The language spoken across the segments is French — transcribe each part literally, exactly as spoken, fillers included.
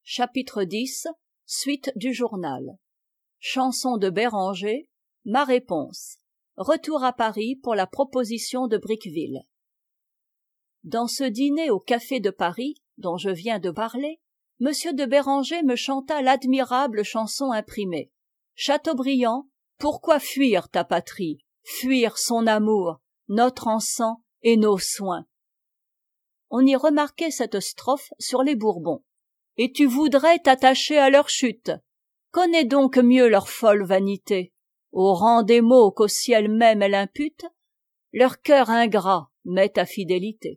Chapitre dix. Suite du journal. Chanson de Béranger. Ma réponse. Retour à Paris pour la proposition de Bricqueville. Dans ce dîner au Café de Paris, dont je viens de parler, Monsieur de Béranger me chanta l'admirable chanson imprimée. Chateaubriand, pourquoi fuir ta patrie, fuir son amour, notre encens et nos soins? On y remarquait cette strophe sur les Bourbons. Et tu voudrais t'attacher à leur chute. Connais donc mieux leur folle vanité. Au rang des mots qu'au ciel même elle impute, leur cœur ingrat met ta fidélité.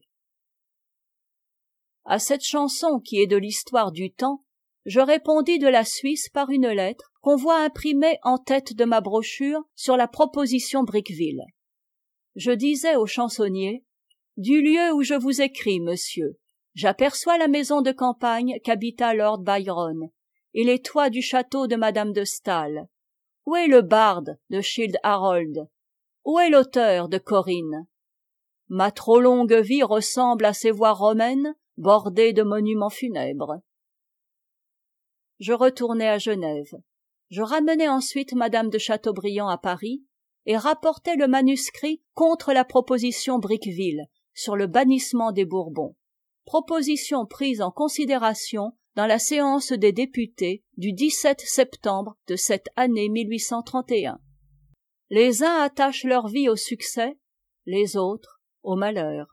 À cette chanson qui est de l'histoire du temps, je répondis de la Suisse par une lettre qu'on voit imprimée en tête de ma brochure sur la proposition Bricqueville. Je disais au chansonnier: du lieu où je vous écris, monsieur, j'aperçois la maison de campagne qu'habita Lord Byron et les toits du château de Madame de Staël. Où est le barde de Childe Harold? Où est l'auteur de Corinne? Ma trop longue vie ressemble à ces voies romaines bordées de monuments funèbres. Je retournai à Genève. Je ramenai ensuite Madame de Chateaubriand à Paris et rapportai le manuscrit contre la proposition Bricqueville sur le bannissement des Bourbons. Proposition prise en considération dans la séance des députés du dix-sept septembre de cette année mille huit cent trente et un. Les uns attachent leur vie au succès, les autres au malheur.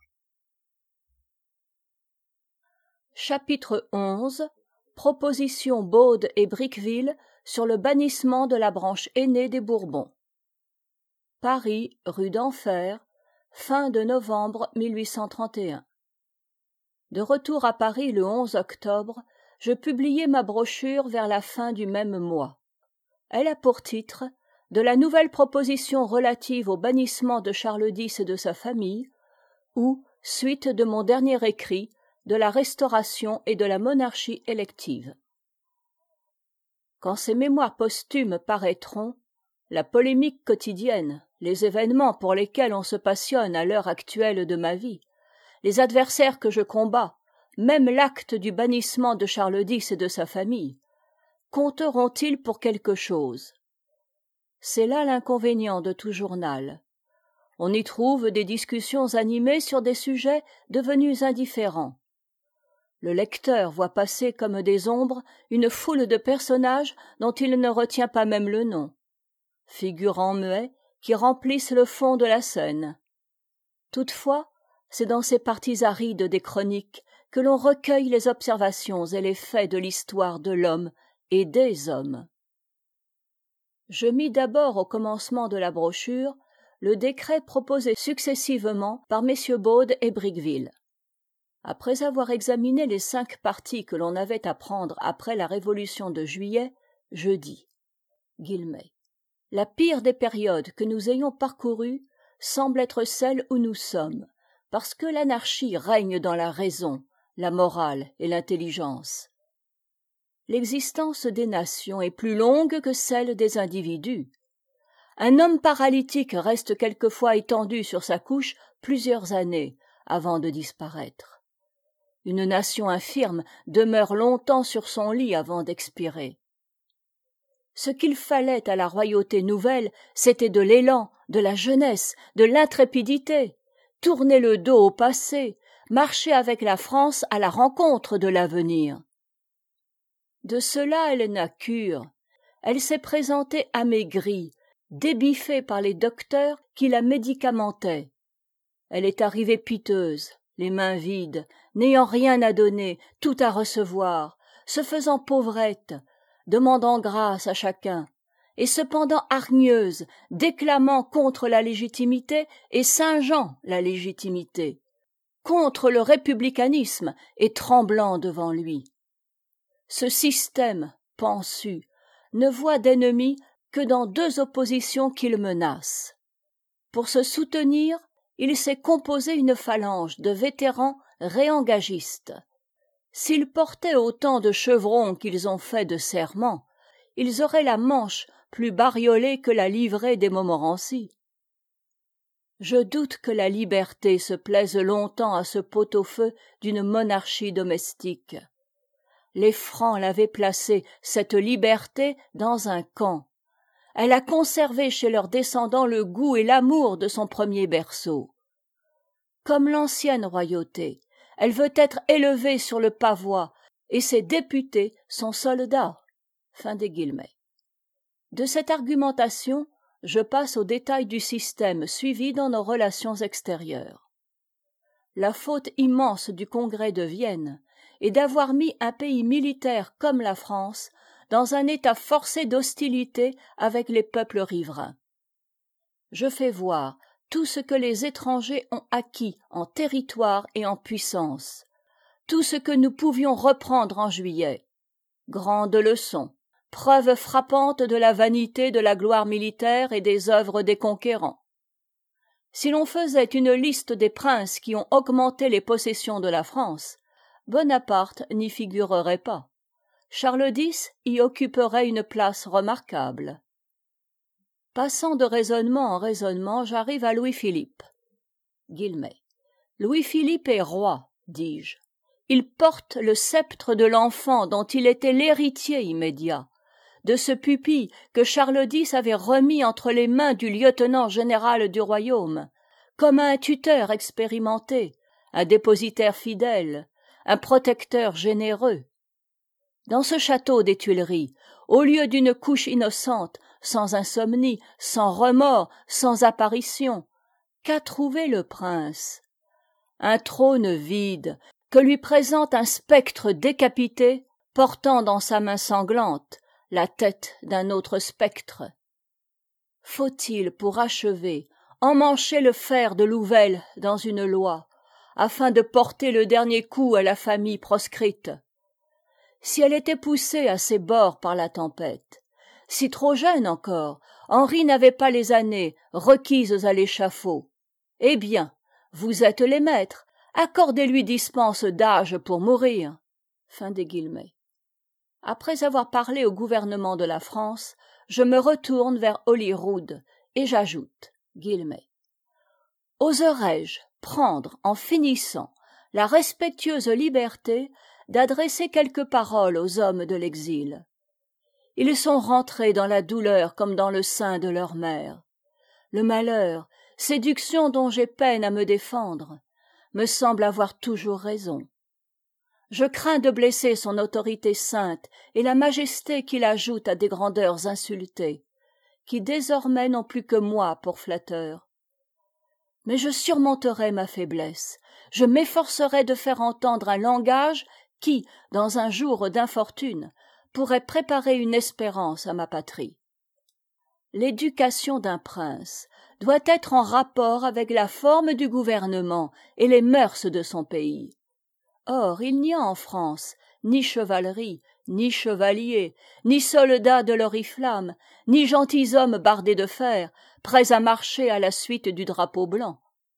Chapitre onze. Proposition Baude et Bricqueville sur le bannissement de la branche aînée des Bourbons. Paris, rue d'Enfer, fin de novembre mille huit cent trente et un. De retour à Paris le onze octobre, je publiai ma brochure vers la fin du même mois. Elle a pour titre « De la nouvelle proposition relative au bannissement de Charles dix et de sa famille » ou « Suite de mon dernier écrit de la Restauration et de la monarchie élective ». Quand ces mémoires posthumes paraîtront, la polémique quotidienne, les événements pour lesquels on se passionne à l'heure actuelle de ma vie, les adversaires que je combats, même l'acte du bannissement de Charles dix et de sa famille, compteront-ils pour quelque chose? C'est là l'inconvénient de tout journal. On y trouve des discussions animées sur des sujets devenus indifférents. Le lecteur voit passer comme des ombres une foule de personnages dont il ne retient pas même le nom, figurants muets qui remplissent le fond de la scène. Toutefois, c'est dans ces parties arides des chroniques que l'on recueille les observations et les faits de l'histoire de l'homme et des hommes. Je mis d'abord au commencement de la brochure le décret proposé successivement par messieurs Baude et Bricqueville. Après avoir examiné les cinq partis que l'on avait à prendre après la Révolution de Juillet, je dis, guillemets, « La pire des périodes que nous ayons parcourues semble être celle où nous sommes, parce que l'anarchie règne dans la raison, la morale et l'intelligence. L'existence des nations est plus longue que celle des individus. Un homme paralytique reste quelquefois étendu sur sa couche plusieurs années avant de disparaître. Une nation infirme demeure longtemps sur son lit avant d'expirer. Ce qu'il fallait à la royauté nouvelle, c'était de l'élan, de la jeunesse, de l'intrépidité, tourner le dos au passé, marcher avec la France à la rencontre de l'avenir. De cela elle n'a cure. Elle s'est présentée amaigrie, débiffée par les docteurs qui la médicamentaient. Elle est arrivée piteuse, les mains vides, n'ayant rien à donner, tout à recevoir, se faisant pauvrette, demandant grâce à chacun, et cependant hargneuse, déclamant contre la légitimité et singeant la légitimité, contre le républicanisme et tremblant devant lui. Ce système, pensu, ne voit d'ennemi que dans deux oppositions qu'il menace. Pour se soutenir, il s'est composé une phalange de vétérans réengagistes. S'ils portaient autant de chevrons qu'ils ont fait de serments, ils auraient la manche plus bariolée que la livrée des Montmorency. Je doute que la liberté se plaise longtemps à ce pot-au-feu d'une monarchie domestique. Les Francs l'avaient placée, cette liberté, dans un camp. Elle a conservé chez leurs descendants le goût et l'amour de son premier berceau. Comme l'ancienne royauté, elle veut être élevée sur le pavois, et ses députés sont soldats. Fin des guillemets. De cette argumentation, je passe au détail du système suivi dans nos relations extérieures. La faute immense du Congrès de Vienne est d'avoir mis un pays militaire comme la France dans un état forcé d'hostilité avec les peuples riverains. Je fais voir tout ce que les étrangers ont acquis en territoire et en puissance, tout ce que nous pouvions reprendre en juillet. Grande leçon, preuve frappante de la vanité de la gloire militaire et des œuvres des conquérants. Si l'on faisait une liste des princes qui ont augmenté les possessions de la France, Bonaparte n'y figurerait pas. Charles X y occuperait une place remarquable. Passant de raisonnement en raisonnement, j'arrive à Louis-Philippe. Guillemets. Louis-Philippe est roi, dis-je. Il porte le sceptre de l'enfant dont il était l'héritier immédiat, de ce pupille que Charles X avait remis entre les mains du lieutenant général du royaume, comme un tuteur expérimenté, un dépositaire fidèle, un protecteur généreux. Dans ce château des Tuileries, au lieu d'une couche innocente, sans insomnie, sans remords, sans apparition, qu'a trouvé le prince? Un trône vide, que lui présente un spectre décapité, portant dans sa main sanglante la tête d'un autre spectre. Faut-il, pour achever, emmancher le fer de Louvel dans une loi, afin de porter le dernier coup à la famille proscrite? Si elle était poussée à ses bords par la tempête, si trop jeune encore, Henri n'avait pas les années requises à l'échafaud, eh bien, vous êtes les maîtres, accordez-lui dispense d'âge pour mourir. Fin des guillemets. Après avoir parlé au gouvernement de la France, je me retourne vers Holyrood et j'ajoute, guillemets, oserais-je prendre en finissant la respectueuse liberté d'adresser quelques paroles aux hommes de l'exil. Ils sont rentrés dans la douleur comme dans le sein de leur mère. Le malheur, séduction dont j'ai peine à me défendre, me semble avoir toujours raison. Je crains de blesser son autorité sainte et la majesté qu'il ajoute à des grandeurs insultées, qui désormais n'ont plus que moi pour flatteur. Mais je surmonterai ma faiblesse, je m'efforcerai de faire entendre un langage qui, dans un jour d'infortune, pourrait préparer une espérance à ma patrie. L'éducation d'un prince doit être en rapport avec la forme du gouvernement et les mœurs de son pays. Or, il n'y a en France ni chevalerie, ni chevaliers, ni soldats de l'oriflamme, ni gentilshommes bardés de fer, prêts à marcher à la suite du drapeau blanc.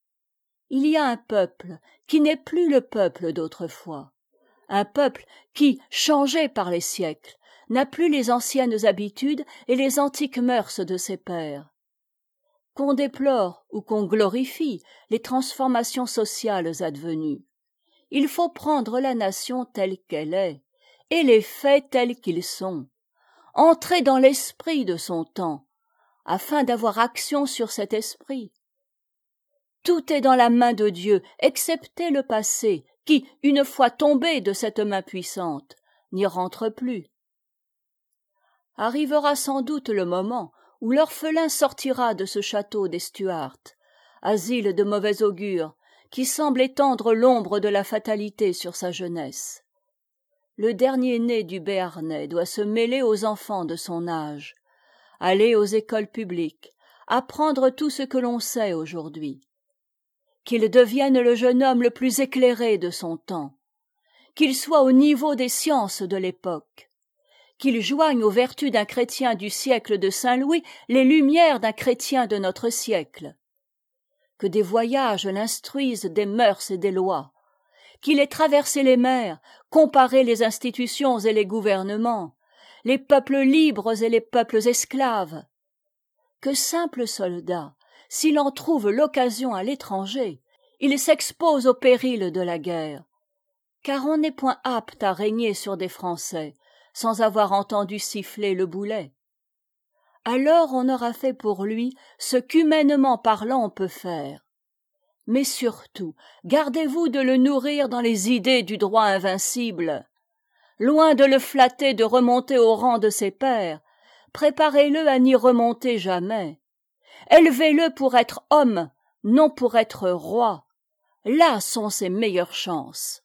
Il y a un peuple qui n'est plus le peuple d'autrefois, un peuple qui, changé par les siècles, n'a plus les anciennes habitudes et les antiques mœurs de ses pères. Qu'on déplore ou qu'on glorifie les transformations sociales advenues, il faut prendre la nation telle qu'elle est, et les faits tels qu'ils sont, entrer dans l'esprit de son temps, afin d'avoir action sur cet esprit. Tout est dans la main de Dieu, excepté le passé, qui, une fois tombé de cette main puissante, n'y rentre plus. Arrivera sans doute le moment où l'orphelin sortira de ce château des Stuarts, asile de mauvais augure, qui semble étendre l'ombre de la fatalité sur sa jeunesse. Le dernier-né du Béarnais doit se mêler aux enfants de son âge, aller aux écoles publiques, apprendre tout ce que l'on sait aujourd'hui. Qu'il devienne le jeune homme le plus éclairé de son temps, qu'il soit au niveau des sciences de l'époque, qu'il joigne aux vertus d'un chrétien du siècle de Saint-Louis les lumières d'un chrétien de notre siècle, que des voyages l'instruisent des mœurs et des lois, qu'il ait traversé les mers, comparé les institutions et les gouvernements, les peuples libres et les peuples esclaves, que simple soldat, s'il en trouve l'occasion à l'étranger, il s'expose au péril de la guerre, car on n'est point apte à régner sur des Français sans avoir entendu siffler le boulet. Alors on aura fait pour lui ce qu'humainement parlant on peut faire. Mais surtout, gardez-vous de le nourrir dans les idées du droit invincible. Loin de le flatter de remonter au rang de ses pairs, préparez-le à n'y remonter jamais. Élevez-le pour être homme, non pour être roi. Là sont ses meilleures chances.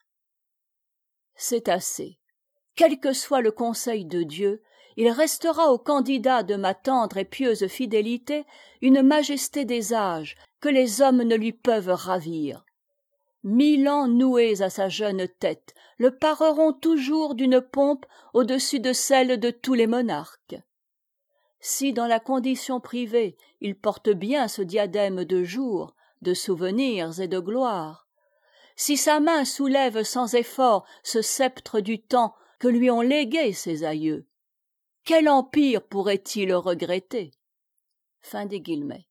C'est assez. Quel que soit le conseil de Dieu, il restera au candidat de ma tendre et pieuse fidélité une majesté des âges que les hommes ne lui peuvent ravir. Mille ans noués à sa jeune tête le pareront toujours d'une pompe au-dessus de celle de tous les monarques. Si dans la condition privée il porte bien ce diadème de jour, de souvenirs et de gloire, si sa main soulève sans effort ce sceptre du temps que lui ont légué ses aïeux, quel empire pourrait-il regretter? Fin des guillemets.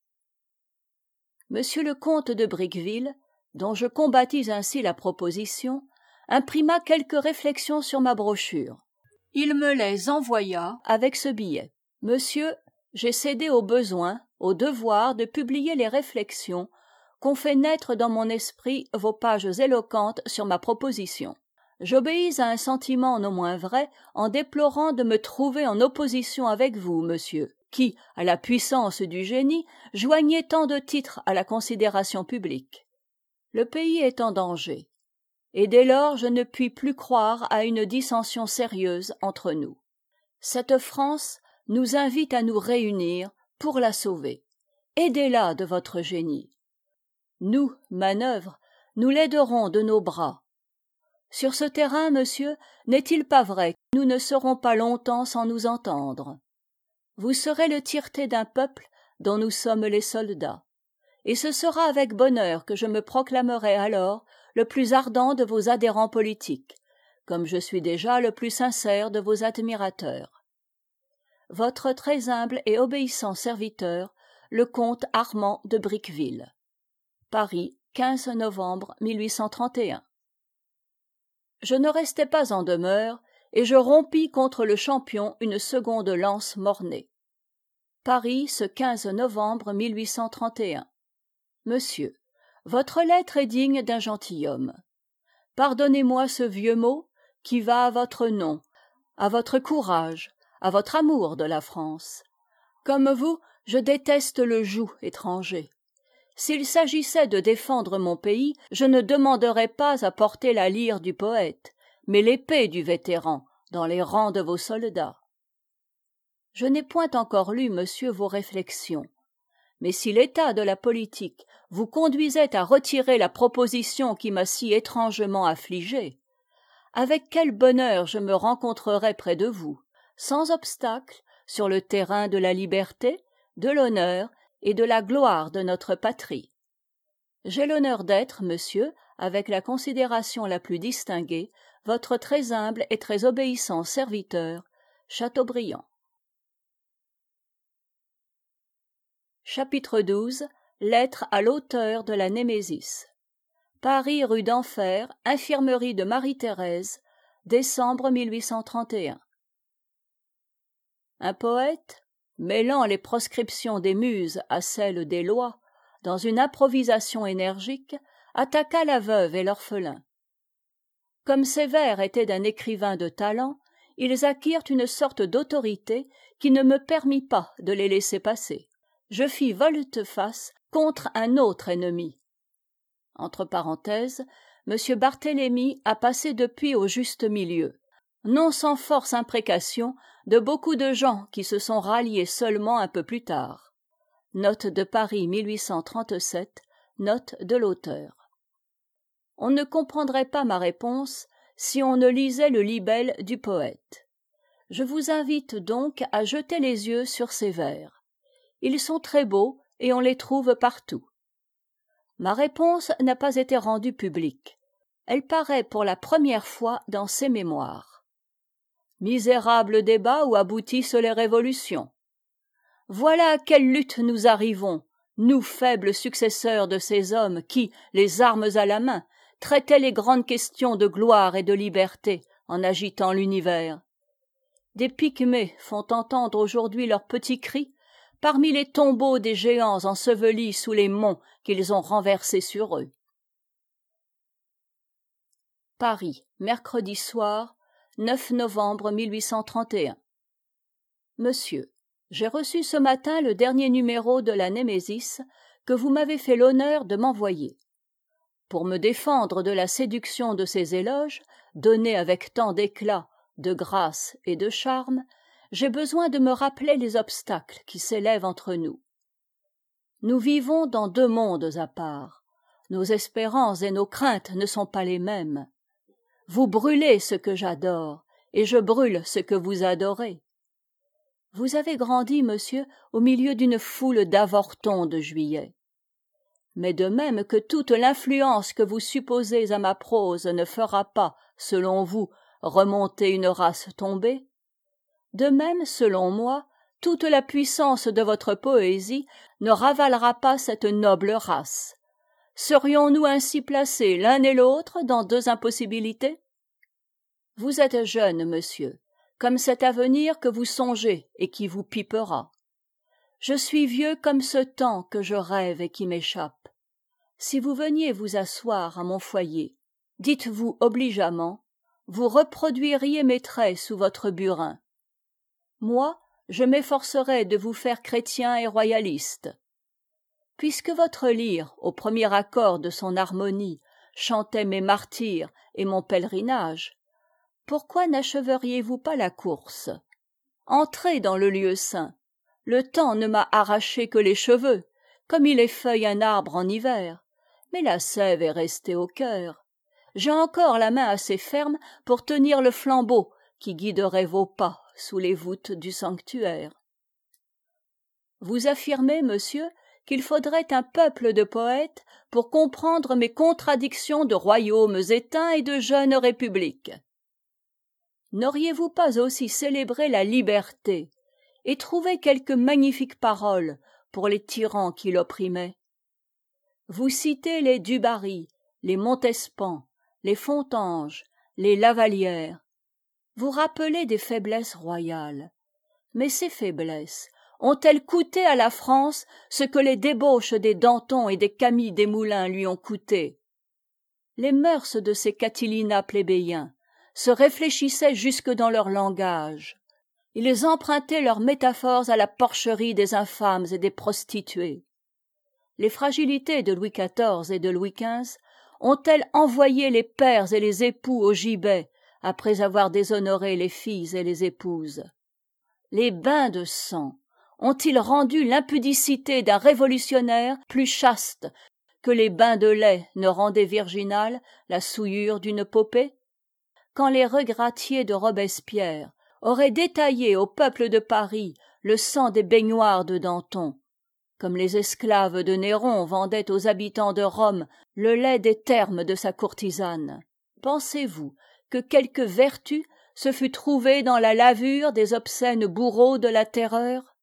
Monsieur le comte de Briqueville, dont je combattis ainsi la proposition, imprima quelques réflexions sur ma brochure. Il me les envoya avec ce billet. Monsieur, j'ai cédé au besoin, au devoir de publier les réflexions qu'ont fait naître dans mon esprit vos pages éloquentes sur ma proposition. J'obéis à un sentiment non moins vrai en déplorant de me trouver en opposition avec vous, monsieur, qui, à la puissance du génie, joignez tant de titres à la considération publique. Le pays est en danger, et dès lors je ne puis plus croire à une dissension sérieuse entre nous. Cette France nous invite à nous réunir pour la sauver. Aidez-la de votre génie. Nous, manœuvre, nous l'aiderons de nos bras. Sur ce terrain, monsieur, n'est-il pas vrai que nous ne serons pas longtemps sans nous entendre? Vous serez le tireté d'un peuple dont nous sommes les soldats, et ce sera avec bonheur que je me proclamerai alors le plus ardent de vos adhérents politiques, comme je suis déjà le plus sincère de vos admirateurs. Votre très humble et obéissant serviteur, le comte Armand de Briqueville. Paris, quinze novembre mille huit cent trente et un. Je ne restai pas en demeure, et je rompis contre le champion une seconde lance mornée. Paris, ce quinze novembre mille huit cent trente et un. Monsieur, votre lettre est digne d'un gentilhomme. Pardonnez-moi ce vieux mot qui va à votre nom, à votre courage, à votre amour de la France. Comme vous, je déteste le joug étranger. S'il s'agissait de défendre mon pays, je ne demanderais pas à porter la lyre du poète, mais l'épée du vétéran, dans les rangs de vos soldats. Je n'ai point encore lu, monsieur, vos réflexions. Mais si l'état de la politique vous conduisait à retirer la proposition qui m'a si étrangement affligé, avec quel bonheur je me rencontrerais près de vous, sans obstacle, sur le terrain de la liberté, de l'honneur et de la gloire de notre patrie. J'ai l'honneur d'être, monsieur, avec la considération la plus distinguée, votre très humble et très obéissant serviteur, Chateaubriand. Chapitre douze. Lettre à l'auteur de la Némésis. Paris, rue d'Enfer, infirmerie de Marie-Thérèse, décembre mille huit cent trente et un. Un poète, mêlant les proscriptions des muses à celles des lois, dans une improvisation énergique, attaqua la veuve et l'orphelin. Comme ces vers étaient d'un écrivain de talent, ils acquirent une sorte d'autorité qui ne me permit pas de les laisser passer. Je fis volte-face contre un autre ennemi. Entre parenthèses, M. Barthélemy a passé depuis au juste milieu, non sans force imprécation de beaucoup de gens qui se sont ralliés seulement un peu plus tard. Note de Paris mille huit cent trente-sept, note de l'auteur. On ne comprendrait pas ma réponse si on ne lisait le libelle du poète. Je vous invite donc à jeter les yeux sur ces vers. Ils sont très beaux et on les trouve partout. Ma réponse n'a pas été rendue publique. Elle paraît pour la première fois dans ses mémoires. Misérable débat où aboutissent les révolutions. Voilà à quelle lutte nous arrivons, nous faibles successeurs de ces hommes qui, les armes à la main, traitait les grandes questions de gloire et de liberté en agitant l'univers. Des pygmées font entendre aujourd'hui leurs petits cris parmi les tombeaux des géants ensevelis sous les monts qu'ils ont renversés sur eux. Paris, mercredi soir, neuf novembre mille huit cent trente et un. Monsieur, j'ai reçu ce matin le dernier numéro de la Némésis que vous m'avez fait l'honneur de m'envoyer. Pour me défendre de la séduction de ces éloges, donnés avec tant d'éclat, de grâce et de charme, j'ai besoin de me rappeler les obstacles qui s'élèvent entre nous. Nous vivons dans deux mondes à part. Nos espérances et nos craintes ne sont pas les mêmes. Vous brûlez ce que j'adore, et je brûle ce que vous adorez. Vous avez grandi, monsieur, au milieu d'une foule d'avortons de juillet. Mais de même que toute l'influence que vous supposez à ma prose ne fera pas, selon vous, remonter une race tombée, de même, selon moi, toute la puissance de votre poésie ne ravalera pas cette noble race. Serions-nous ainsi placés l'un et l'autre dans deux impossibilités? Vous êtes jeune, monsieur, comme cet avenir que vous songez et qui vous pipera. Je suis vieux comme ce temps que je rêve et qui m'échappe. Si vous veniez vous asseoir à mon foyer, dites-vous obligeamment, vous reproduiriez mes traits sous votre burin. Moi, je m'efforcerais de vous faire chrétien et royaliste. Puisque votre lyre, au premier accord de son harmonie, chantait mes martyrs et mon pèlerinage, pourquoi n'acheveriez-vous pas la course? Entrez dans le lieu saint. Le temps ne m'a arraché que les cheveux, comme il effeuille un arbre en hiver, mais la sève est restée au cœur. J'ai encore la main assez ferme pour tenir le flambeau qui guiderait vos pas sous les voûtes du sanctuaire. Vous affirmez, monsieur, qu'il faudrait un peuple de poètes pour comprendre mes contradictions de royaumes éteints et de jeunes républiques. N'auriez-vous pas aussi célébré la liberté et trouvé quelques magnifiques paroles pour les tyrans qui l'opprimaient? Vous citez les Du Barry, les Montespan, les Fontanges, les Lavallière. Vous rappelez des faiblesses royales. Mais ces faiblesses ont-elles coûté à la France ce que les débauches des Danton et des Camille Desmoulins lui ont coûté? Les mœurs de ces Catilina plébéiens se réfléchissaient jusque dans leur langage. Ils empruntaient leurs métaphores à la porcherie des infâmes et des prostituées. Les fragilités de Louis quatorze et de Louis quinze ont-elles envoyé les pères et les époux au gibet après avoir déshonoré les filles et les épouses? Les bains de sang ont-ils rendu l'impudicité d'un révolutionnaire plus chaste que les bains de lait ne rendaient virginale la souillure d'une popée? Quand les regrattiers de Robespierre auraient détaillé au peuple de Paris le sang des baignoires de Danton, comme les esclaves de Néron vendaient aux habitants de Rome le lait des thermes de sa courtisane, pensez-vous que quelque vertu se fût trouvée dans la lavure des obscènes bourreaux de la terreur?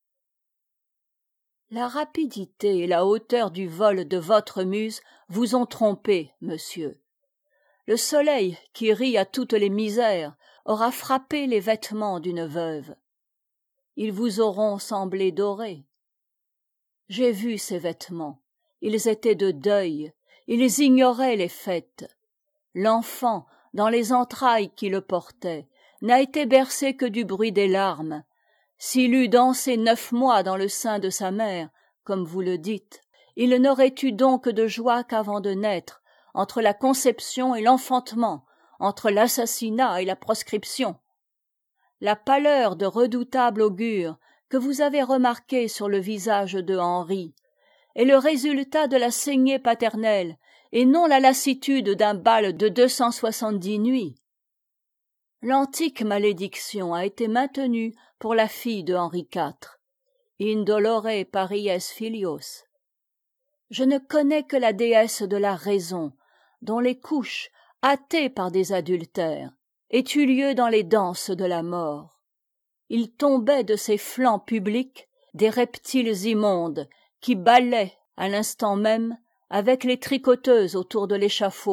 La rapidité et la hauteur du vol de votre muse vous ont trompé, monsieur. Le soleil, qui rit à toutes les misères, aura frappé les vêtements d'une veuve. Ils vous auront semblé dorés. J'ai vu ces vêtements. Ils étaient de deuil. Ils ignoraient les fêtes. L'enfant, dans les entrailles qui le portaient, n'a été bercé que du bruit des larmes. S'il eût dansé neuf mois dans le sein de sa mère, comme vous le dites, il n'aurait eu donc de joie qu'avant de naître, entre la conception et l'enfantement, entre l'assassinat et la proscription. La pâleur de redoutable augure que vous avez remarquée sur le visage de Henri est le résultat de la saignée paternelle et non la lassitude d'un bal de deux cent soixante-dix nuits. L'antique malédiction a été maintenue pour la fille de Henri quatre. Indolore paries filios. Je ne connais que la déesse de la raison, dont les couches, hâtées par des adultères, aient eu lieu dans les danses de la mort. Il tombait de ses flancs publics des reptiles immondes qui bâlaient à l'instant même avec les tricoteuses autour de l'échafaud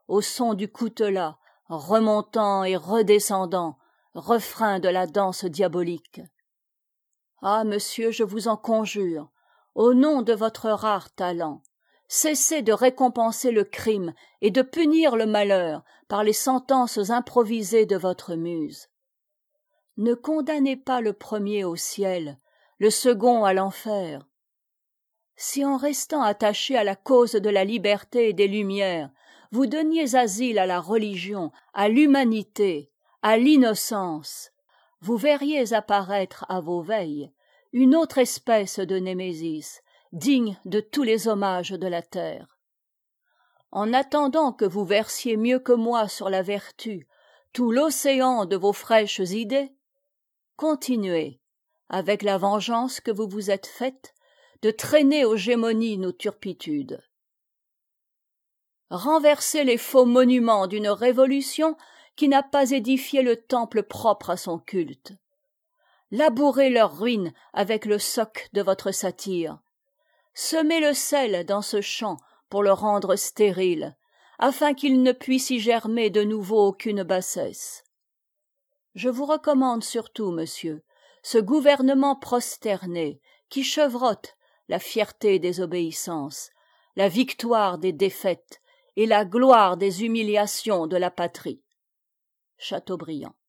au son du coutelas, remontant et redescendant, refrain de la danse diabolique. Ah, monsieur, je vous en conjure, au nom de votre rare talent, cessez de récompenser le crime et de punir le malheur par les sentences improvisées de votre muse. Ne condamnez pas le premier au ciel, le second à l'enfer. Si en restant attaché à la cause de la liberté et des Lumières, vous donniez asile à la religion, à l'humanité, à l'innocence, vous verriez apparaître à vos veilles une autre espèce de Némésis, digne de tous les hommages de la terre. En attendant que vous versiez mieux que moi sur la vertu tout l'océan de vos fraîches idées, continuez, avec la vengeance que vous vous êtes faite, de traîner aux gémonies nos turpitudes. Renversez les faux monuments d'une révolution qui n'a pas édifié le temple propre à son culte. Labourez leurs ruines avec le soc de votre satire. Semez le sel dans ce champ pour le rendre stérile, afin qu'il ne puisse y germer de nouveau aucune bassesse. Je vous recommande surtout, monsieur, ce gouvernement prosterné qui chevrotte la fierté des obéissances, la victoire des défaites et la gloire des humiliations de la patrie. Chateaubriand.